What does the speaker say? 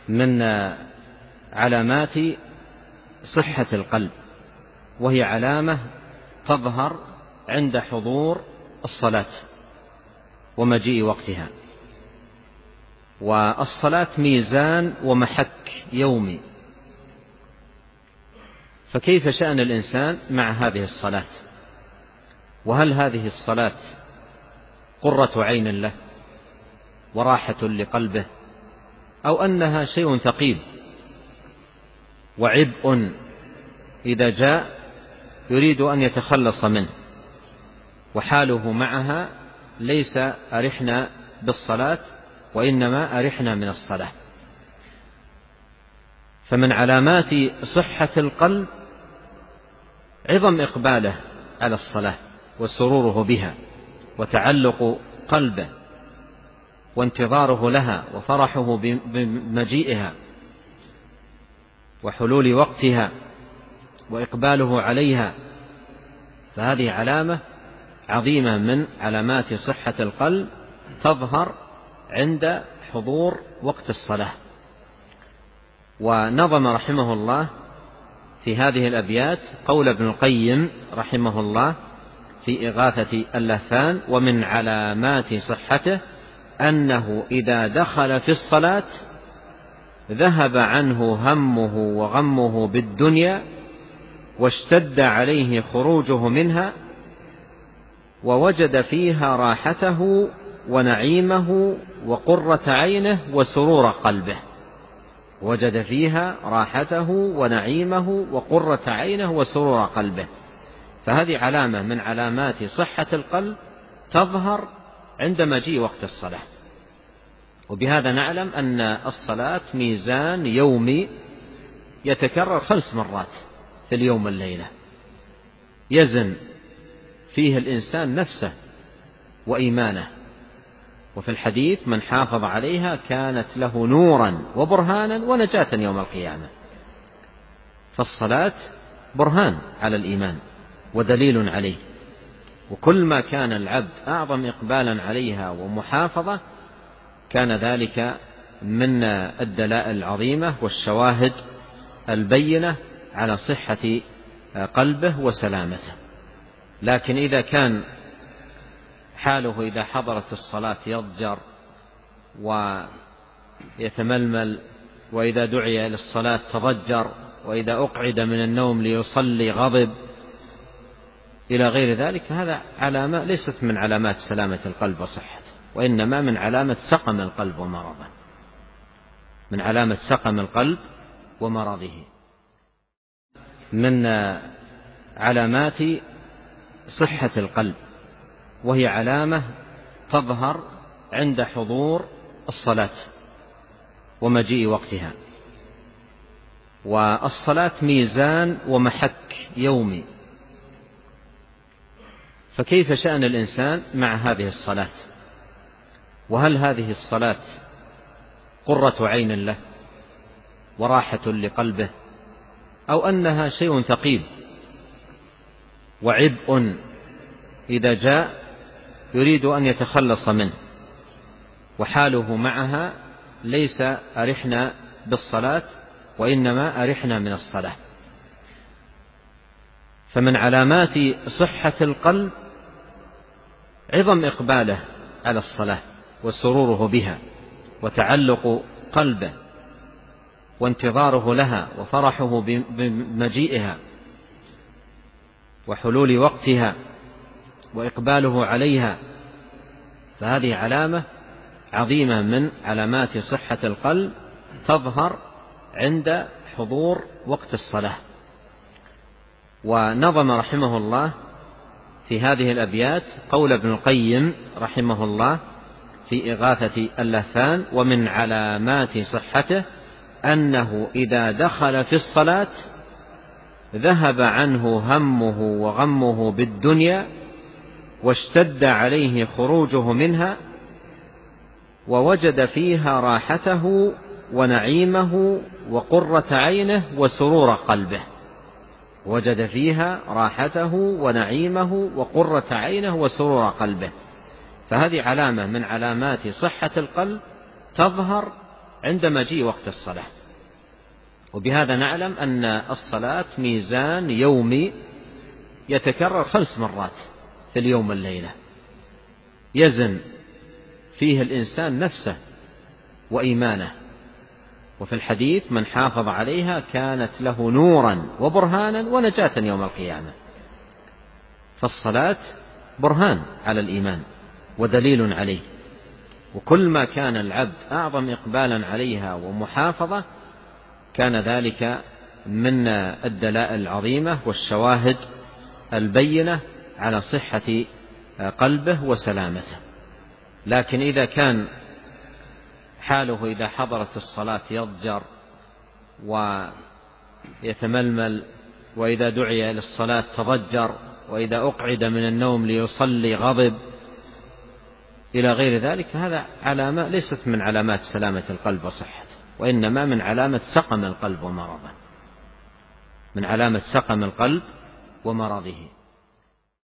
من علامات صحة القلب، وهي علامة تظهر عند حضور الصلاة ومجيء وقتها. والصلاة ميزان ومحك يومي، فكيف شأن الإنسان مع هذه الصلاة؟ وهل هذه الصلاة قرة عين له وراحة لقلبه، أو أنها شيء ثقيل وعبء إذا جاء يريد أن يتخلص منه، وحاله معها ليس أرحنا بالصلاة وإنما أرحنا من الصلاة؟ فمن علامات صحة القلب عظم إقباله على الصلاة وسروره بها وتعلق قلبه وانتظاره لها وفرحه بمجيئها وحلول وقتها وإقباله عليها. فهذه علامة عظيمة من علامات صحة القلب تظهر عند حضور وقت الصلاة. ونظم رحمه الله في هذه الأبيات قول ابن القيم رحمه الله في إغاثة اللهفان: ومن علامات صحته أنه إذا دخل في الصلاة ذهب عنه همه وغمه بالدنيا واشتد عليه خروجه منها، ووجد فيها راحته ونعيمه وقرة عينه وسرور قلبه. وجد فيها راحته ونعيمه وقرة عينه وسرور قلبه. فهذه علامة من علامات صحة القلب تظهر عند مجيء وقت الصلاة. وبهذا نعلم أن الصلاة ميزان يومي يتكرر 5 مرات في اليوم والليلة، يزن فيه الإنسان نفسه وإيمانه. وفي الحديث: من حافظ عليها كانت له نورا وبرهانا ونجاة يوم القيامة. فالصلاة برهان على الإيمان ودليل عليه، وكل ما كان العبد أعظم إقبالا عليها ومحافظة كان ذلك من الدلائل العظيمة والشواهد البينة على صحة قلبه وسلامته. لكن إذا كان حاله إذا حضرت الصلاة يضجر ويتململ، وإذا دعي للصلاة تضجر، وإذا أقعد من النوم ليصلي غضب، إلى غير ذلك، فهذا علامة ليست من علامات سلامة القلب وصحته، وإنما من علامة سقم القلب ومرضه، من علامة سقم القلب ومرضه. من علامات صحة القلب، وهي علامة تظهر عند حضور الصلاة ومجيء وقتها. والصلاة ميزان ومحك يومي، فكيف شأن الإنسان مع هذه الصلاة؟ وهل هذه الصلاة قرة عين له وراحة لقلبه، أو أنها شيء ثقيل وعبء إذا جاء يريد أن يتخلص منه، وحاله معها ليس أرحنا بالصلاة وإنما أرحنا من الصلاة؟ فمن علامات صحة القلب عظم إقباله على الصلاة وسروره بها وتعلق قلبه وانتظاره لها وفرحه بمجيئها وحلول وقتها وإقباله عليها. فهذه علامة عظيمة من علامات صحة القلب تظهر عند حضور وقت الصلاة. ونظم رحمه الله في هذه الأبيات قول ابن القيم رحمه الله في إغاثة اللهفان: ومن علامات صحته أنه إذا دخل في الصلاة ذهب عنه همه وغمه بالدنيا واشتد عليه خروجه منها، ووجد فيها راحته ونعيمه وقرة عينه وسرور قلبه. وجد فيها راحته ونعيمه وقرة عينه وسرور قلبه. فهذه علامة من علامات صحة القلب تظهر عند مجيء وقت الصلاة. وبهذا نعلم أن الصلاة ميزان يومي يتكرر 5 مرات في اليوم والليلة، يزن فيه الإنسان نفسه وإيمانه. وفي الحديث: من حافظ عليها كانت له نورا وبرهانا ونجاة يوم القيامة. فالصلاة برهان على الإيمان ودليل عليه، وكل ما كان العبد أعظم إقبالا عليها ومحافظة كان ذلك من الدلائل العظيمة والشواهد البينة على صحة قلبه وسلامته. لكن إذا كان حاله إذا حضرت الصلاة يضجر ويتململ، وإذا دعي للصلاة تضجر، وإذا أقعد من النوم ليصلي غضب، إلى غير ذلك، هذا علامة ليست من علامات سلامة القلب وصحته، وإنما من علامة سقم القلب ومرضه، من علامة سقم القلب ومرضه.